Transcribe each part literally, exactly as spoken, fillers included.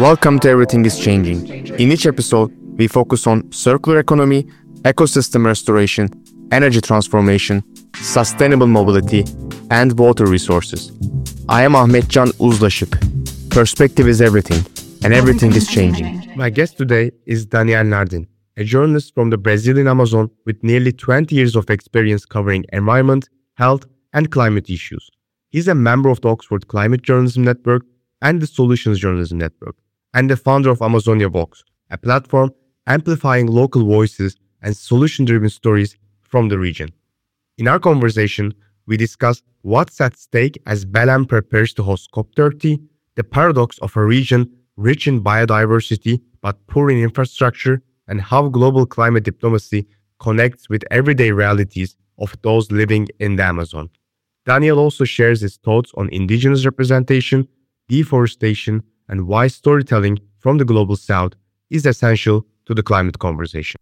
Welcome to Everything is Changing. In each episode, we focus on circular economy, ecosystem restoration, energy transformation, sustainable mobility, and water resources. I am Ahmetcan Uzlaşık. Perspective is everything, and everything is changing. My guest today is Daniel Nardin, a journalist from the Brazilian Amazon with nearly twenty years of experience covering environment, health, and climate issues. He's a member of the Oxford Climate Journalism Network and the Solutions Journalism Network, and the founder of Amazonia Vox, a platform amplifying local voices and solution-driven stories from the region. In our conversation, we discuss what's at stake as Belém prepares to host COP thirty, the paradox of a region rich in biodiversity but poor in infrastructure, and how global climate diplomacy connects with everyday realities of those living in the Amazon. Daniel also shares his thoughts on indigenous representation, deforestation, and why storytelling from the global south is essential to the climate conversation.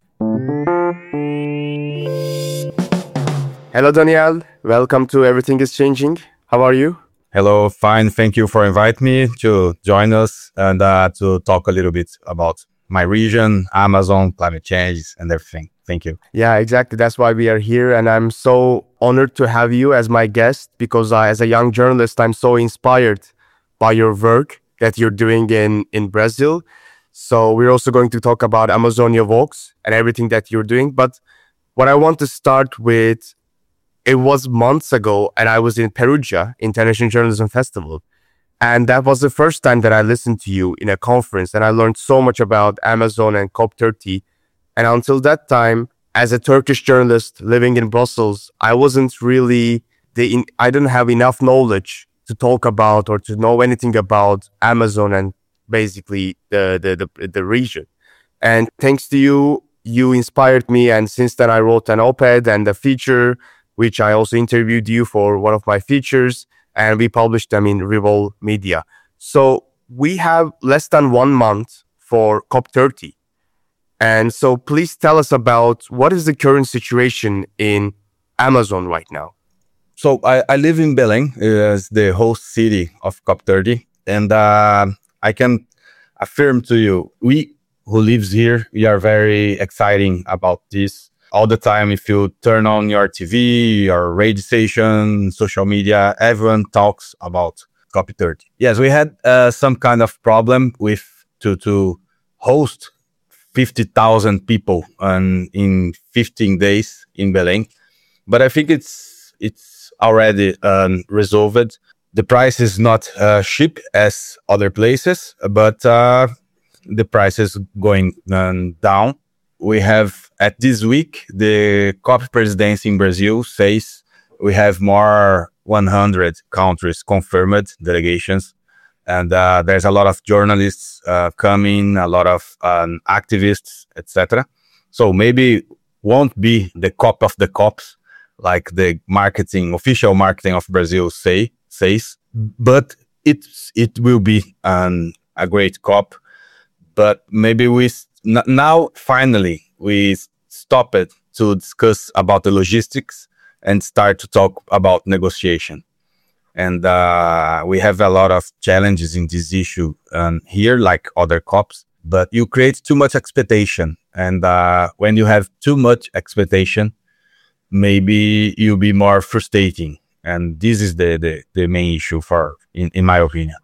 Hello, Daniel. Welcome to Everything is Changing. How are you? Hello, fine. Thank you for inviting me to join us and uh, to talk a little bit about my region, Amazon, climate change, and everything. Thank you. Yeah, exactly. That's why we are here. And I'm so honored to have you as my guest because uh, as a young journalist, I'm so inspired by your work that you're doing in, in Brazil. So we're also going to talk about Amazonia Vox and everything that you're doing. But what I want to start with, it was months ago and I was in Perugia International Journalism Festival. And that was the first time that I listened to you in a conference and I learned so much about Amazon and COP thirty. And until that time, as a Turkish journalist living in Brussels, I wasn't really, the in, I didn't have enough knowledge to talk about or to know anything about Amazon and basically the, the, the, the region. And thanks to you, you inspired me. And since then I wrote an op-ed and a feature, which I also interviewed you for one of my features, and we published them in Revol Media. So we have less than one month for COP thirty. And so please tell us about what is the current situation in Amazon right now. So I, I live in Belém, as the host city of COP thirty. And uh, I can affirm to you, we who lives here, we are very exciting about this. All the time, if you turn on your T V, your radio station, social media, everyone talks about COP thirty. Yes, we had uh, some kind of problem with to, to host fifty thousand people um, in fifteen days in Belém. But I think it's it's already um, resolved. The price is not uh, cheap as other places, but uh, the price is going um, down. We have, at this week, the COP presidency in Brazil says we have more one hundred countries confirmed delegations. And uh, there's a lot of journalists uh, coming, a lot of um, activists, et cetera. So maybe won't be the COP of the COPs, like the marketing, official marketing of Brazil say says, but it's it will be um, a great COP. But maybe we n- now finally we stop it to discuss about the logistics and start to talk about negotiation. And uh, we have a lot of challenges in this issue um, here, like other COPs. But you create too much expectation, and uh, when you have too much expectation, maybe you'll be more frustrating. And this is the, the, the main issue for, in, in my opinion.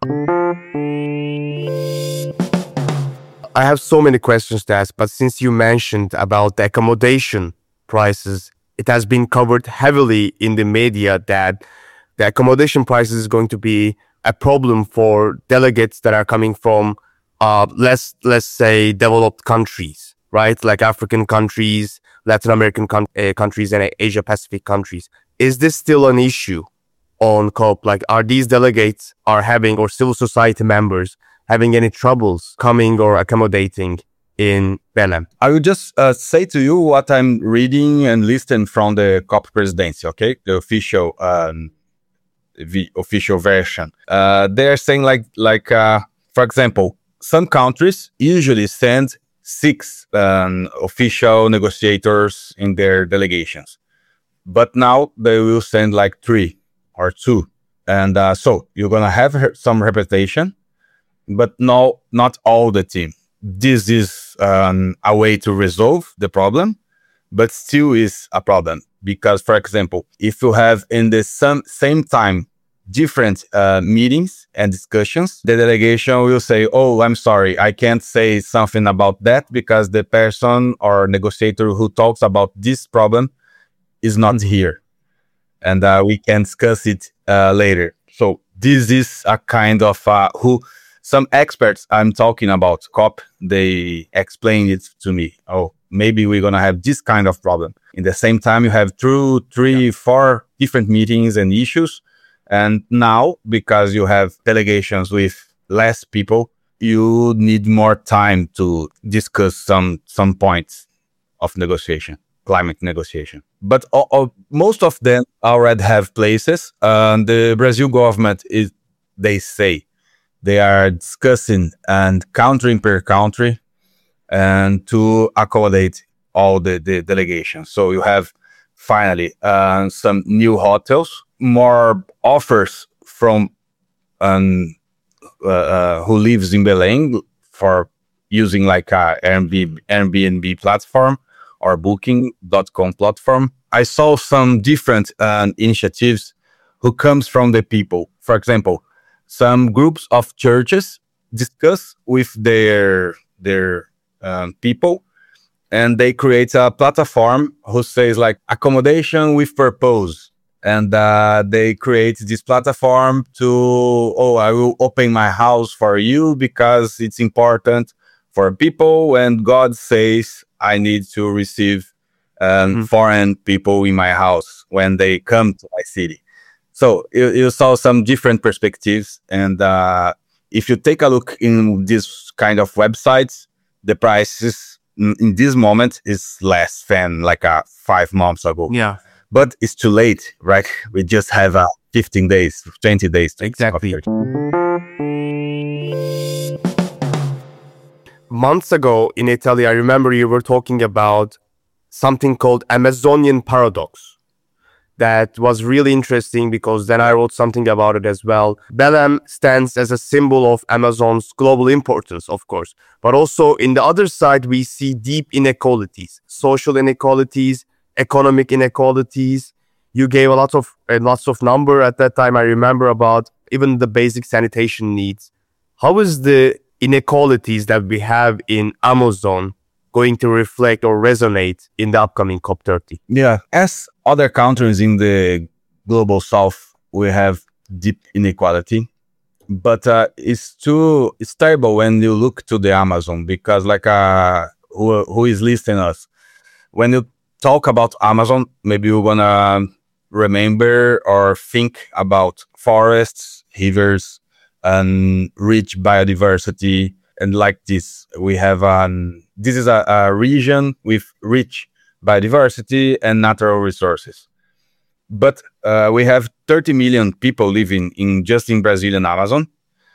I have so many questions to ask, but since you mentioned about the accommodation prices, it has been covered heavily in the media that the accommodation prices is going to be a problem for delegates that are coming from uh, less, let's say, developed countries, right? Like African countries, Latin American con- uh, countries, and Asia Pacific countries. Is this still an issue on COP? Like, are these delegates are having, or civil society members having any troubles coming or accommodating in Belém? I will just uh, say to you what I'm reading and listening from the COP presidency, okay? The official, um, the official version. Uh, they're saying like, like uh, for example, some countries usually send six um, official negotiators in their delegations. But now they will send like three or two. And uh, so you're going to have some representation but no, not all the team. This is um, a way to resolve the problem, but still is a problem. Because, for example, if you have in the some, same time different uh, meetings and discussions, the delegation will say, oh, I'm sorry, I can't say something about that because the person or negotiator who talks about this problem is not here. And uh, we can discuss it uh, later. So this is a kind of uh, who some experts I'm talking about, C O P, they explain it to me. Oh, maybe we're going to have this kind of problem. In the same time, you have two, three, yeah. four different meetings and issues. And now, because you have delegations with less people, you need more time to discuss some some points of negotiation, climate negotiation. But all, all, most of them already have places. Uh, the Brazil government is, they say, they are discussing and country per country and to accommodate all the, the delegations. So you have finally uh, some new hotels, more offers from um, uh, uh, who lives in Belém for using like a Airbnb, Airbnb platform or booking dot com platform. I saw some different uh, initiatives who comes from the people. For example, some groups of churches discuss with their their um, people, and they create a platform who says like accommodation with purpose. And uh, they create this platform to, oh, I will open my house for you because it's important for people. And God says I need to receive um, mm-hmm. foreign people in my house when they come to my city. So you, you saw some different perspectives. And uh, if you take a look in this kind of websites, the prices in, in this moment is less than like uh, five months ago. Yeah. But it's too late, right? We just have uh, fifteen days, twenty days. To exactly. Months ago in Italy, I remember you were talking about something called Amazonian paradox. That was really interesting because then I wrote something about it as well. Belém stands as a symbol of Amazon's global importance, of course. But also in the other side, we see deep inequalities, social inequalities, economic inequalities. You gave a lot of uh, lots of number at that time. I remember about even the basic sanitation needs. How is the inequalities that we have in Amazon going to reflect or resonate in the upcoming COP thirty? Yeah, as other countries in the global south, we have deep inequality, but uh, it's too it's terrible when you look to the Amazon because like uh, who who is listening us when you talk about Amazon, maybe you're gonna remember or think about forests, rivers, and rich biodiversity. And like this, we have um, this is a, a region with rich biodiversity and natural resources. But uh, we have thirty million people living in just in Brazilian Amazon,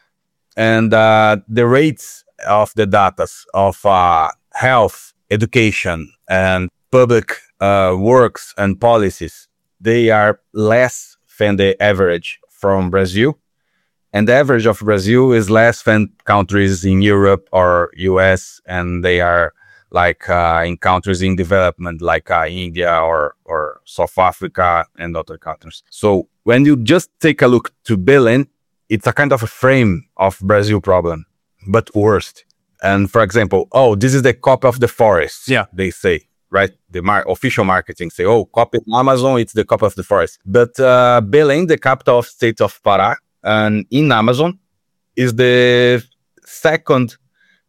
and uh, the rates of the data of uh, health, education, and public uh, works and policies, they are less than the average from Brazil. And the average of Brazil is less than countries in Europe or U S, and they are like uh, in countries in development like uh, India or, or South Africa and other countries. So when you just take a look to Belém, it's a kind of a frame of Brazil problem, but worst. And for example, oh, this is the COP of the forest, yeah. they say. Right, the mar- official marketing say, "Oh, COP in Amazon, it's the COP of the forest." But uh, Belém, the capital of state of Pará, and in Amazon, is the second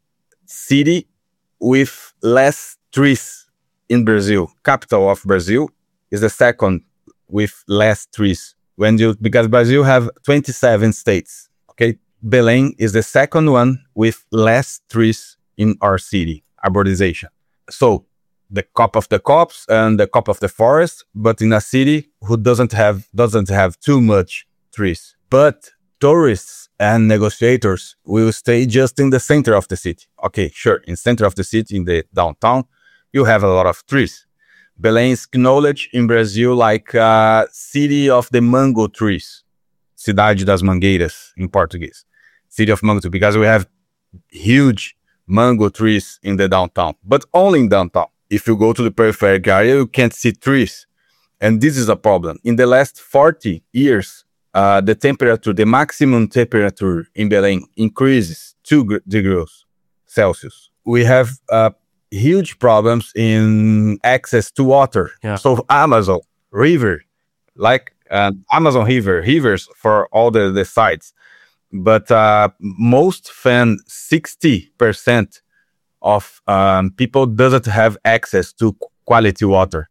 city with less trees in Brazil. Capital of Brazil is the second with less trees. When you because Brazil have twenty-seven states. Okay, Belém is the second one with less trees in our city. Arborization. So. The COP of the COPs and the COP of the forest, but in a city who doesn't have doesn't have too much trees. But tourists and negotiators will stay just in the center of the city. Okay, sure, in center of the city, in the downtown, you have a lot of trees. Belém is acknowledged in Brazil like a city of the mango trees, Cidade das Mangueiras in Portuguese. city of mango, because we have huge mango trees in the downtown, but only in downtown. If you go to the peripheral area, you can't see trees. And this is a problem. In the last forty years, uh, the temperature, the maximum temperature in Belém increases two g- degrees Celsius. We have uh, huge problems in access to water. Yeah. So Amazon River, like uh, Amazon River, rivers for all the, the sites. But uh, most than sixty percent of um, people doesn't have access to quality water.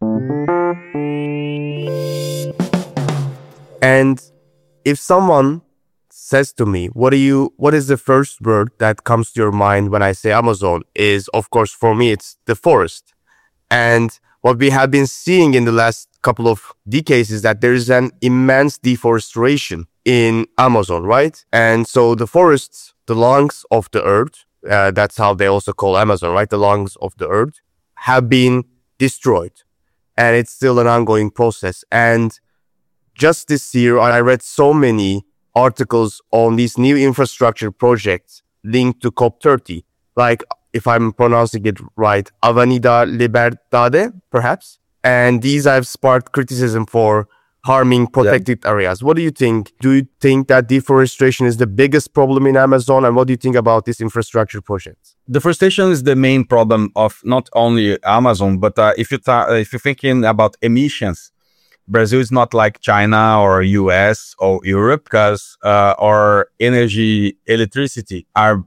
And if someone says to me, what do you, what is the first word that comes to your mind when I say Amazon? Is, of course, for me, it's the forest. And what we have been seeing in the last couple of decades is that there is an immense deforestation in Amazon, right? And so the forests, the lungs of the earth, uh, that's how they also call Amazon, right? The lungs of the earth have been destroyed. And it's still an ongoing process. And just this year, I read so many articles on these new infrastructure projects linked to COP thirty. Like, if I'm pronouncing it right, Avenida Libertad, perhaps. And these have sparked criticism for harming protected yeah. areas. What do you think? Do you think that deforestation is the biggest problem in Amazon? And what do you think about these infrastructure projects? Deforestation is the main problem of not only Amazon, but uh, if you ta- if you're thinking about emissions, Brazil is not like China or U S or Europe, because uh, our energy, electricity are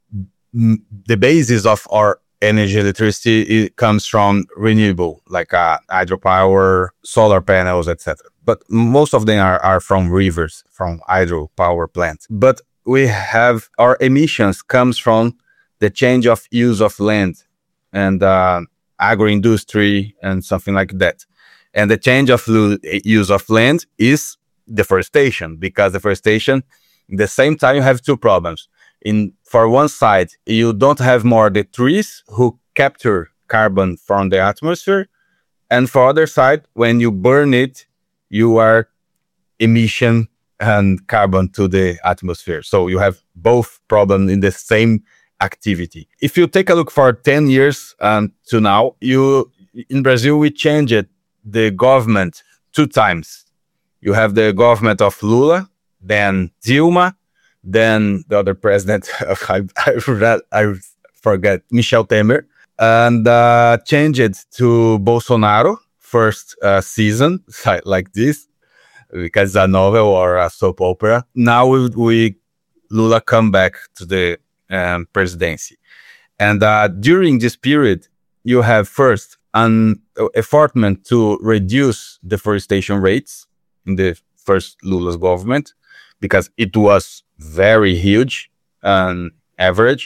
m- the basis of our energy, electricity. It comes from renewable, like uh, hydropower, solar panels, et cetera. But most of them are, are from rivers, from hydropower plants. But we have our emissions comes from the change of use of land and uh, agro-industry and something like that. And the change of lo- use of land is deforestation, because deforestation, at the same time, you have two problems. In for one side, you don't have more the trees who capture carbon from the atmosphere. And for other side, when you burn it, you are emission and carbon to the atmosphere. So you have both problems in the same activity. If you take a look for ten years um, to now, you in Brazil, we changed the government two times. You have the government of Lula, then Dilma, then the other president, I, I, I forget, Michel Temer, and uh, changed to Bolsonaro first uh, season, like this, because it's a novel or a soap opera. Now we, we Lula come back to the um, presidency. And uh, during this period, you have first an effort to reduce deforestation rates in the first Lula's government, because it was very huge and average.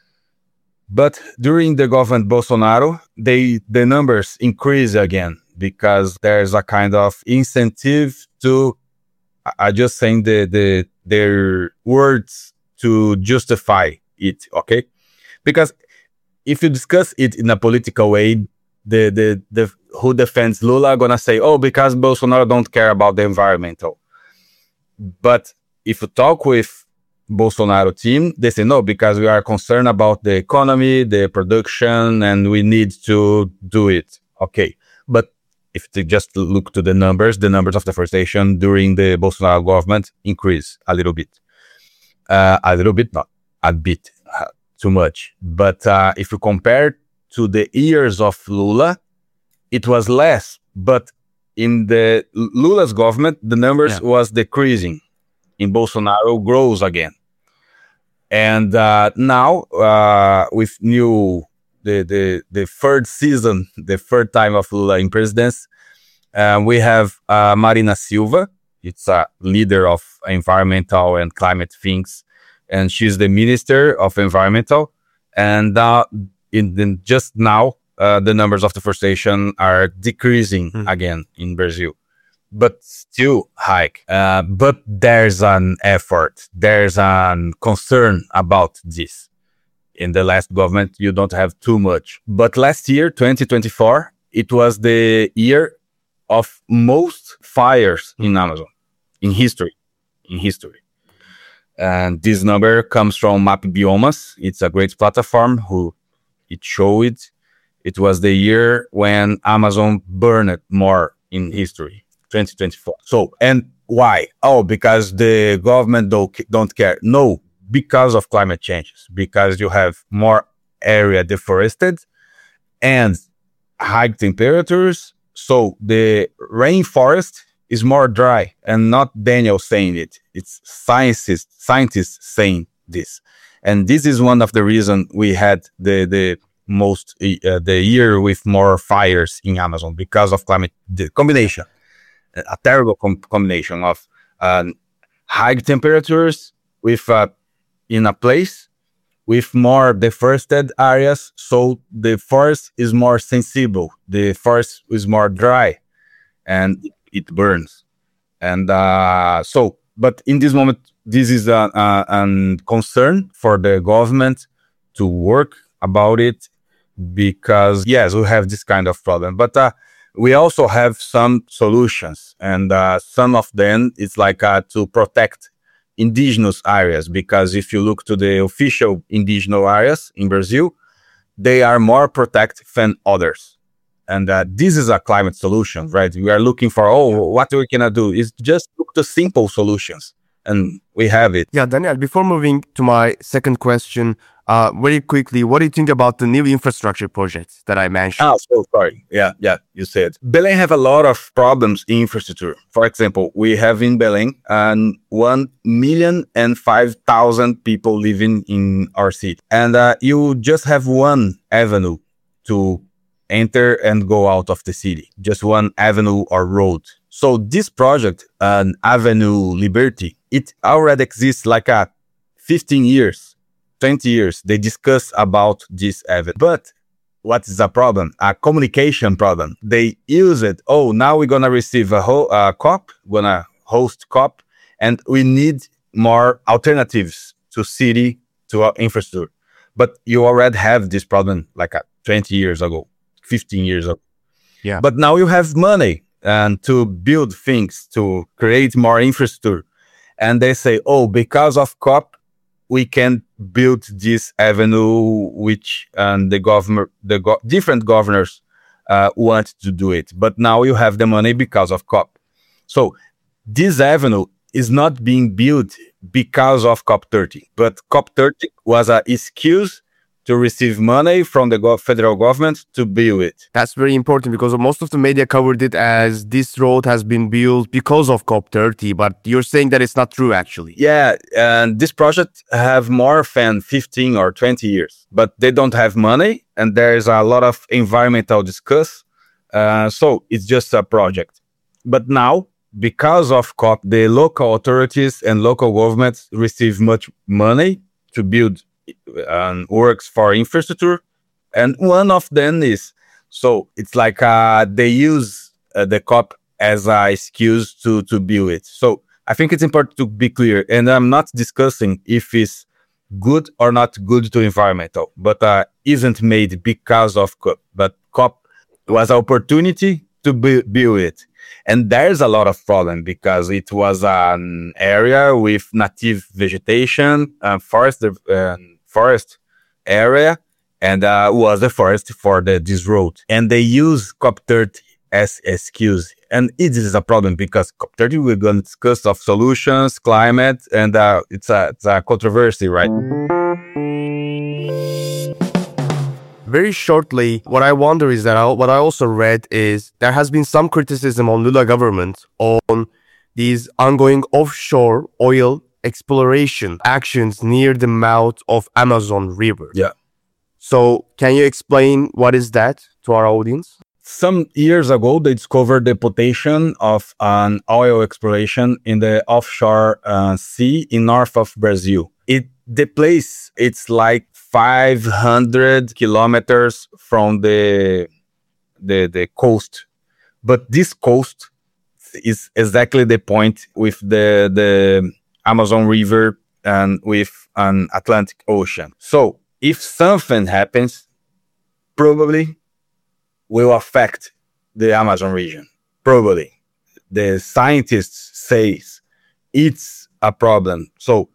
But during the government Bolsonaro, they the numbers increase again, because there's a kind of incentive to, I just saying the, the their words to justify it, okay? Because if you discuss it in a political way, the the the who defends Lula are gonna say, oh, because Bolsonaro don't care about the environmental. But if you talk with Bolsonaro team, they say no, because we are concerned about the economy, the production, and we need to do it. Okay, but if you just look to the numbers, the numbers of deforestation during the Bolsonaro government increase a little bit, uh, a little bit, not a bit, uh, too much. But uh, if you compare to the years of Lula, it was less. But in the Lula's government, the numbers yeah. was decreasing. In Bolsonaro, grows again. And uh, now, uh, with new the, the the third season, the third time of Lula in presidence, uh, we have uh, Marina Silva. It's a leader of environmental and climate things, and she's the minister of environmental. And uh, in the, just now, uh, the numbers of deforestation are decreasing mm. again in Brazil, but still high. Uh, but there's an effort, there's an concern about this. In the last government, you don't have too much. But last year, twenty twenty-four, it was the year of most fires in Amazon, in history, in history. And this number comes from Map Biomas. It's a great platform who it showed it was the year when Amazon burned more in history, twenty twenty-four. So, and why? Oh, because the government don't, don't care. No, because of climate changes, because you have more area deforested and high temperatures. So the rainforest is more dry, and not Daniel saying it. It's scientists, scientists saying this. And this is one of the reasons we had the, the most, uh, the year with more fires in Amazon because of climate, the combination, a terrible com- combination of uh, high temperatures with, uh, in a place with more deforested areas. So the forest is more sensible. The forest is more dry and it burns. And uh, so, but in this moment, this is a, a, a concern for the government to work about it because, yes, we have this kind of problem. But uh, we also have some solutions. And uh, some of them is like uh, to protect indigenous areas, because if you look to the official indigenous areas in Brazil, they are more protected than others. And uh, this is a climate solution, right? We are looking for, oh, what we can do is just look to simple solutions, and we have it. Yeah, Daniel, before moving to my second question, uh, very quickly, what do you think about the new infrastructure projects that I mentioned? Oh, so sorry. Yeah, yeah, you said. Belém have a lot of problems in infrastructure. For example, we have in Belém um, one million and five thousand people living in our city. And uh, you just have one avenue to enter and go out of the city. Just one avenue or road. So this project, an uh, Avenue Liberty, it already exists like a fifteen years, twenty years. They discuss about this avenue. But what is the problem? A communication problem. They use it. Oh, now we're going to receive a ho- uh, COP, going to host COP, and we need more alternatives to city, to our infrastructure. But you already have this problem like a twenty years ago, fifteen years ago. Yeah. But now you have money and to build things, to create more infrastructure. And they say, oh, because of COP, we can build this avenue, which um, the governor, the go- different governors uh, want to do it. But now you have the money because of COP. So this avenue is not being built because of COP thirty, but COP thirty was an excuse to receive money from the go- federal government to build it. That's very important because most of the media covered it as this road has been built because of COP thirty, but you're saying that it's not true actually. Yeah, and this project have more than fifteen or twenty years, but they don't have money, and there's a lot of environmental discuss. Uh, so it's just a project. But now, because of COP, the local authorities and local governments receive much money to build and works for infrastructure, and one of them is so it's like uh, they use uh, the COP as a excuse to to build it. So I think it's important to be clear, and I'm not discussing if it's good or not good to environmental, but uh, isn't made because of COP. But COP was an opportunity to bu- build it, and there's a lot of problem because it was an area with native vegetation, uh, forest. Uh, forest area, and uh, was the forest for the this road. And they use COP thirty as excuse. And it is a problem because COP thirty, we're going to discuss of solutions, climate, and uh, it's, a, it's a controversy, right? Very shortly, what I wonder is that I, what I also read is there has been some criticism on Lula government on these ongoing offshore oil exploration actions near the mouth of Amazon River. Yeah. So can you explain what is that to our audience? Some years ago, they discovered the potential of an oil exploration in the offshore uh, sea in north of Brazil. It the place, it's like five hundred kilometers from the, the, the coast. But this coast is exactly the point with the, the Amazon River and with an Atlantic Ocean. So if something happens, probably will affect the Amazon region. Probably. The scientists say it's a problem. So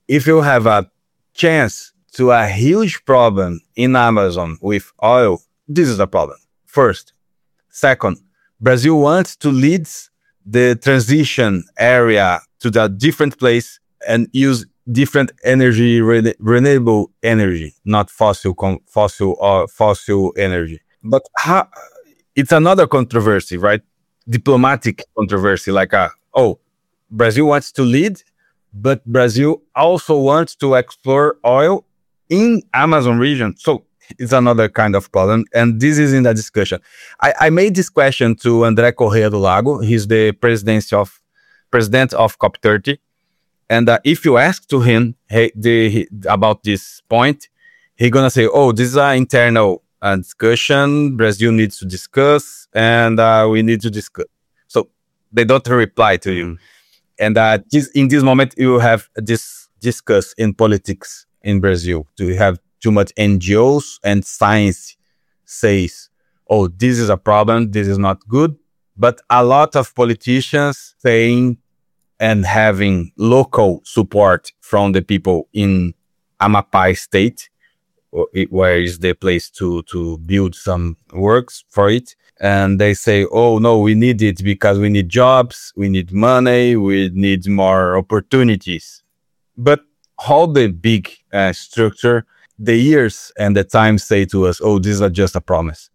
if you have a chance to a huge problem in Amazon with oil, this is a problem. First. Second, Brazil wants to lead the transition area to the different place and use different energy, re- renewable energy, not fossil, com- fossil or fossil energy. But how, it's another controversy, right? Diplomatic controversy, like a, oh, Brazil wants to lead, but Brazil also wants to explore oil in Amazon region. So it's another kind of problem. And this is in the discussion. I, I made this question to André Correa do Lago. He's the president of, president of COP thirty. And uh, if you ask to him hey, the, he, about this point, he's going to say, oh, this is an internal uh, discussion. Brazil needs to discuss, and uh, we need to discuss. So they don't reply to you. And uh, this, in this moment, you have this discuss in politics in Brazil. Do you have too much N G Os and science says, oh, this is a problem, this is not good. But a lot of politicians saying and having local support from the people in Amapá state, where is the place to, to build some works for it. And they say, oh, no, we need it because we need jobs, we need money, we need more opportunities. But how the big uh, structure, the years and the time say to us, oh, this is just a promise.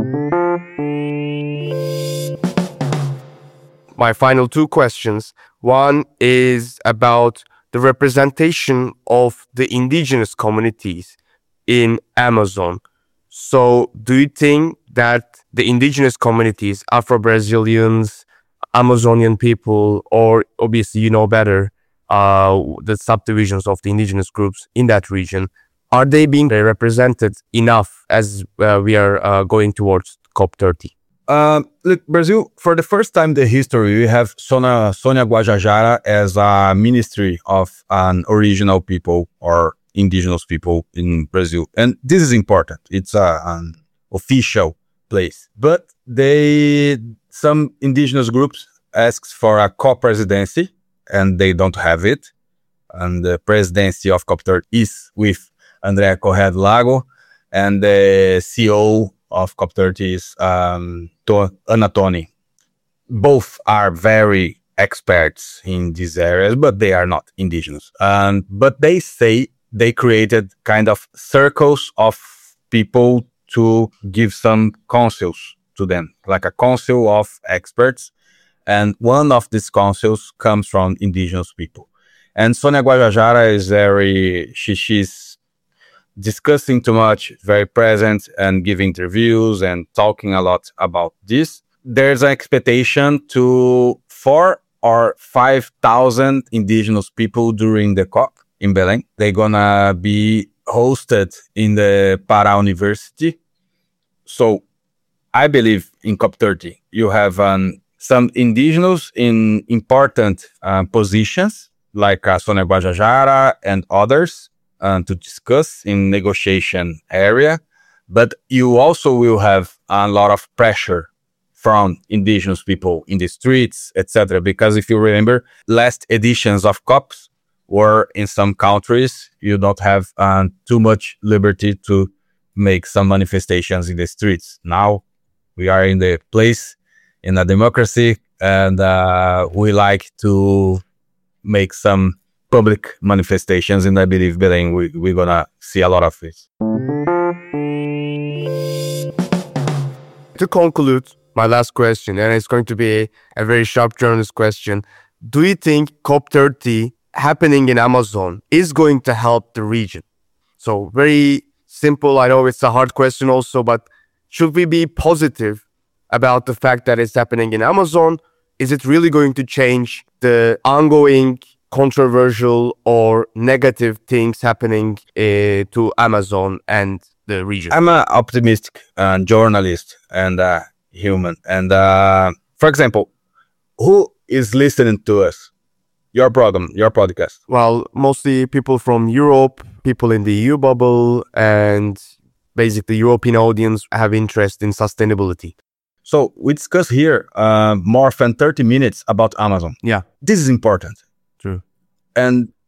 My final two questions. One is about the representation of the indigenous communities in Amazon. So do you think that the indigenous communities, Afro-Brazilians, Amazonian people, or obviously you know better, uh, the subdivisions of the indigenous groups in that region, are they being represented enough as uh, we are uh, going towards COP thirty? Uh, look, Brazil, for the first time in the history, we have Sônia, Sônia Guajajara as a ministry of an original people or indigenous people in Brazil. And this is important. It's a, an official place. But they, some indigenous groups asks for a co-presidency, and they don't have it. And the presidency of COP thirty is with André Correa do Lago, and the C E O of COP thirty is um, Ana Toni. Both are very experts in these areas, but they are not indigenous. Um, but they say they created kind of circles of people to give some counsels to them, like a council of experts. And one of these councils comes from indigenous people. And Sônia Guajajara is very, she, she's discussing too much, very present and giving interviews and talking a lot about this. There's an expectation to four or five thousand indigenous people during the COP in Belém. They're gonna be hosted in the Pará University. So I believe in COP thirty, you have um, some indigenous in important uh, positions, like uh, Sônia Guajajara and others, uh, to discuss in negotiation area. But you also will have a lot of pressure from indigenous people in the streets, et cetera. Because if you remember, last editions of COPs were in some countries, you don't have uh, too much liberty to make some manifestations in the streets. Now we are in the place in a democracy, and uh, we like to make some public manifestations, and I believe Belém, we, we're gonna see a lot of it. To conclude, my last question, and it's going to be a, a very sharp journalist question. Do you think COP thirty happening in Amazon is going to help the region? So very simple. I know it's a hard question also, but should we be positive about the fact that it's happening in Amazon? Is it really going to change the ongoing controversial or negative things happening uh, to Amazon and the region? I'm an optimistic uh, journalist and uh, human. And uh, for example, who is listening to us? Your program, your podcast? Well, mostly people from Europe, people in the E U bubble, and basically European audience have interest in sustainability. So we discuss here uh, more than thirty minutes about Amazon. Yeah. This is important. True. And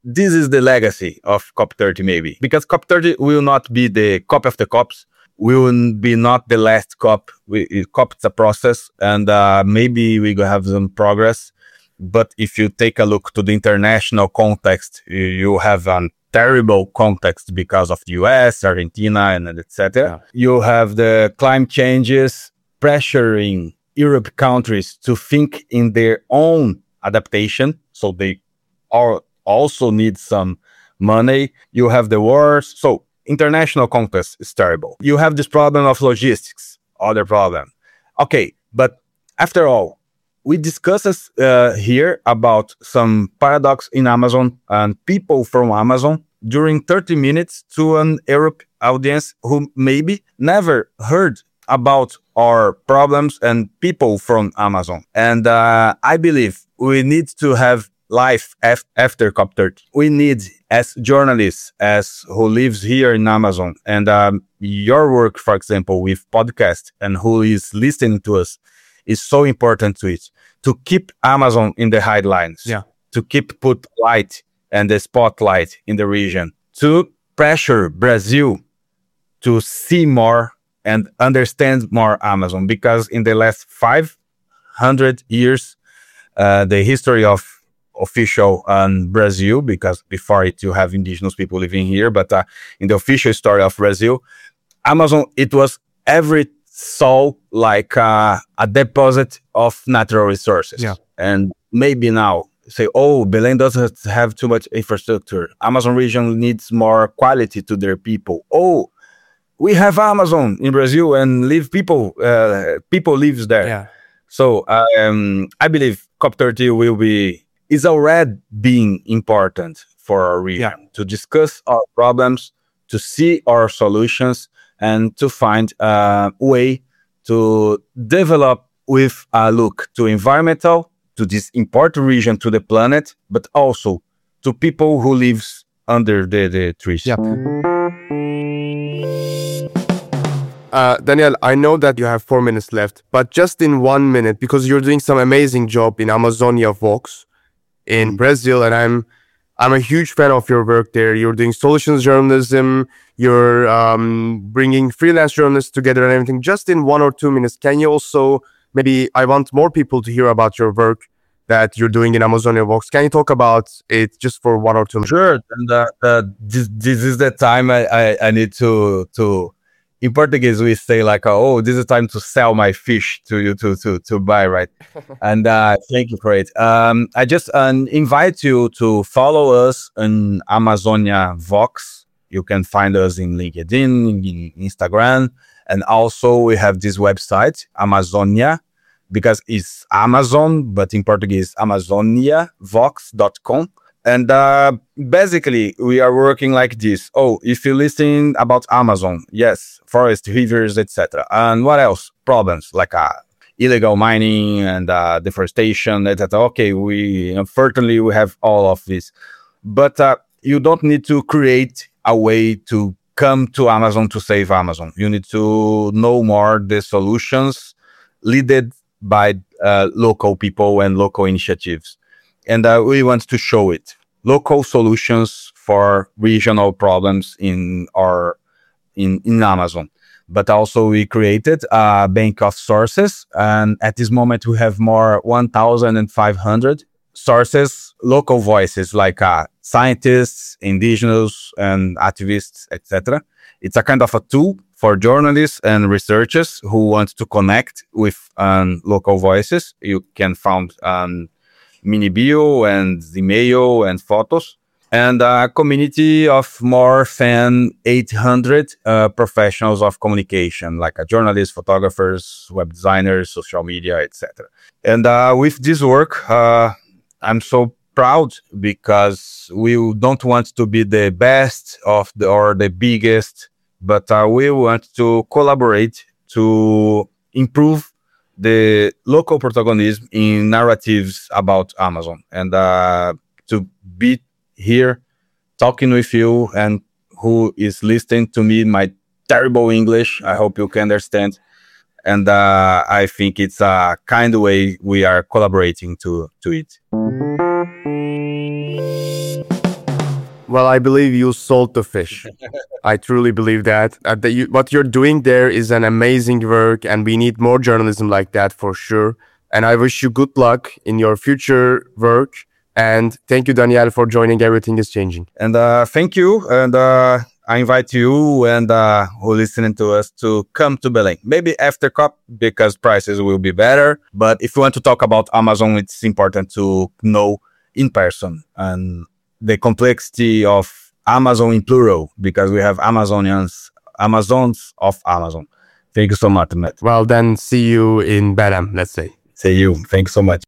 this is the legacy of COP thirty, maybe, because COP thirty will not be the COP of the COPs, will be not the last COP. We, COP is a process, and uh, maybe we will have some progress. But if you take a look to the international context, you have a terrible context because of the U S, Argentina, and et cetera. Yeah. You have the climate changes pressuring Europe countries to think in their own adaptation, so they are also need some money. You have the wars, so international context is terrible. You have this problem of logistics, other problem. Okay, but after all, we discussed uh, here about some paradox in Amazon and people from Amazon during thirty minutes to an Europe audience who maybe never heard about our problems and people from Amazon. And uh, I believe we need to have life af- after COP thirty. We need, as journalists, as who lives here in Amazon, and um, your work, for example, with podcast and who is listening to us, is so important to it, to keep Amazon in the headlines, yeah. to keep put light and the spotlight in the region, to pressure Brazil to see more and understand more Amazon, because in the last five hundred years, uh, the history of official um, Brazil, because before it you have indigenous people living here, but uh, in the official story of Brazil, Amazon, it was every soul like uh, a deposit of natural resources. Yeah. And maybe now say, oh, Belém doesn't have too much infrastructure. Amazon region needs more quality to their people. Oh, we have Amazon in Brazil and live people, uh, people lives there. Yeah. So um, I believe COP thirty will be, is already being important for our region, yeah. to discuss our problems, to see our solutions, and to find a way to develop with a look to environmental, to this important region, to the planet, but also to people who lives under the, the trees. Yeah. Uh, Daniel, I know that you have four minutes left, but just in one minute, because you're doing some amazing job in Amazonia Vox in mm-hmm. Brazil, and I'm I'm a huge fan of your work there. You're doing solutions journalism, you're um, bringing freelance journalists together and everything. Just in one or two minutes, can you also, maybe I want more people to hear about your work that you're doing in Amazonia Vox. Can you talk about it just for one or two minutes? Sure. And uh, uh, this, this is the time I, I, I need to, to, in Portuguese, we say like, oh, this is time to sell my fish to you to, to, to buy, right? And uh, thank you for it. Um, I just um, invite you to follow us on Amazonia Vox. You can find us in LinkedIn, in Instagram. And also we have this website, Amazonia, because it's Amazon, but in Portuguese, amazonia vox dot com. And uh, basically, we are working like this. Oh, if you listen about Amazon, yes, forest, rivers, et cetera. And what else? Problems like uh, illegal mining and uh, deforestation, et cetera. Okay, we unfortunately we have all of this, but uh, you don't need to create a way to come to Amazon to save Amazon. You need to know more the solutions led by uh, local people and local initiatives. And uh, we want to show it. Local solutions for regional problems in our in, in Amazon. But also we created a bank of sources. And at this moment, we have more one thousand five hundred sources, local voices like uh, scientists, indigenous, and activists, et cetera. It's a kind of a tool for journalists and researchers who want to connect with um, local voices. You can find um, mini bio and email and photos, and a community of more than eight hundred uh, professionals of communication, like uh, journalists, photographers, web designers, social media, et cetera. And uh, with this work, uh, I'm so proud because we don't want to be the best of the or the biggest, but uh, we want to collaborate to improve the local protagonism in narratives about Amazon, and uh, to be here talking with you and who is listening to me, my terrible English. I hope you can understand. And uh, I think it's a kind of way we are collaborating to, to it. Well, I believe you sold the fish. I truly believe that. Uh, that you, what you're doing there is an amazing work, and we need more journalism like that for sure. And I wish you good luck in your future work. And thank you, Daniel, for joining Everything is Changing. And uh, thank you. And uh, I invite you and uh, who listening to us to come to Belém. Maybe after COP, because prices will be better. But if you want to talk about Amazon, it's important to know in person and the complexity of Amazon in plural, because we have Amazonians, Amazons of Amazon. Thank you so much, Matt. Well, then see you in Belém, let's say. See you. Thanks so much.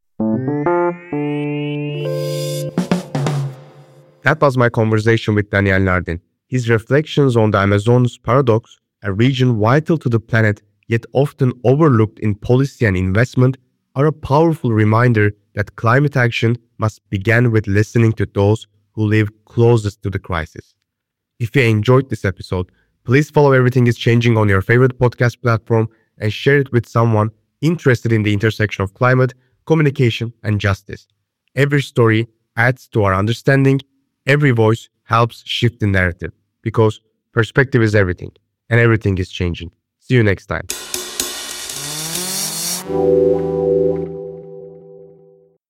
That was my conversation with Daniel Nardin. His reflections on the Amazon's paradox, a region vital to the planet yet often overlooked in policy and investment, are a powerful reminder that climate action must begin with listening to those who live closest to the crisis. If you enjoyed this episode, please follow Everything is Changing on your favorite podcast platform and share it with someone interested in the intersection of climate, communication, and justice. Every story adds to our understanding. Every voice helps shift the narrative, because perspective is everything, and everything is changing. See you next time.